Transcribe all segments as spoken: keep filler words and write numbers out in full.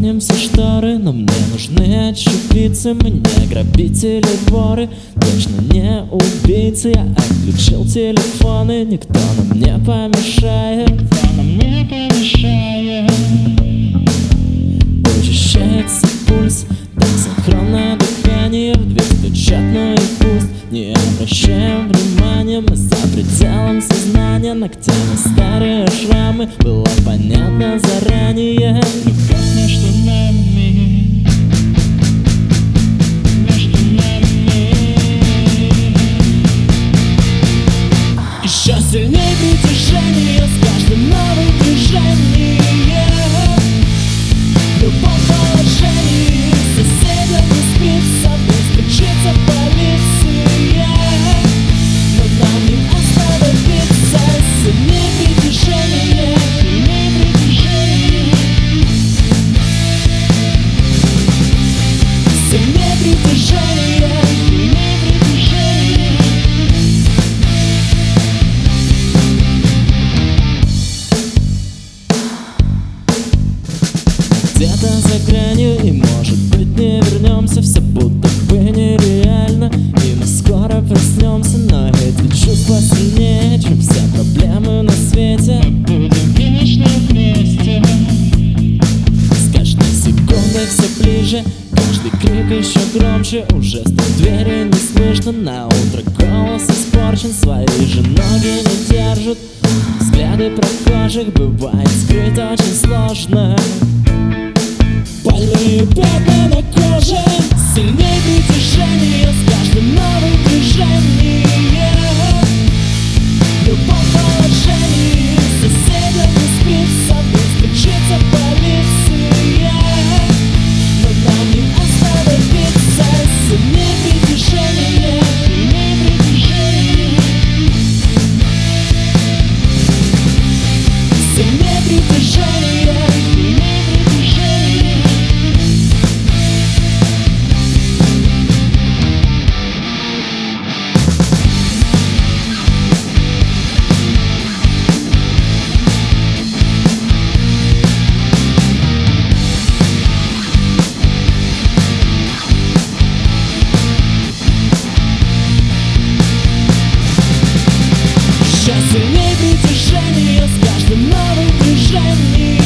задвинем все шторы, но мне нужны очевидцы. Мы не грабители, воры, точно не убийцы. Я отключил телефон, и никто нам не помешает. Никто нам не помешает. Учащается пульс, так синхронное дыхание. В дверь стучат, но и пусть. Не обращаем внимания, мы за пределом сознания. Ногтями старые шрамы, было понятно заранее. Любовь между нами, между нами. Еще сильнее притяжение с каждым новым движением. В любом положении соседям не спится, без кричится полиция. Но нам не остановиться. Сильнее притяжение, сильнее притяжение. Сильнее притяжение, сильнее притяжение. Где-то за гранью, и может быть не вернемся. Все будто бы нереально, и мы скоро проснемся. Но эти чувства сильнее, чем все проблемы на свете. Мы будем вечно вместе. С каждой секундой все ближе, каждый крик еще громче. Уже с той двери не слышно, на утро голос испорчен. Свои же ноги не держат, взгляды прохожих бывает скрыть очень сложно. Больные пятна на коже, сильнее притяжение с каждым новым движением. В любом положении соседям не спится, без кричится полиция. Но нам не остановиться. Сильнее притяжение, сильнее притяжение. Сильнее притяжение, сильнее притяжение. Сильнее притяжение с каждым новым движением.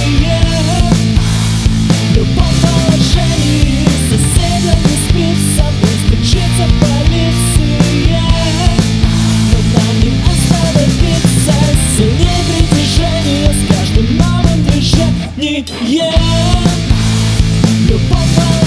В любом положении соседям не спится, без кричится полиция. Но нам не остановиться. Сильнее притяжение с каждым новым движением. В любом положении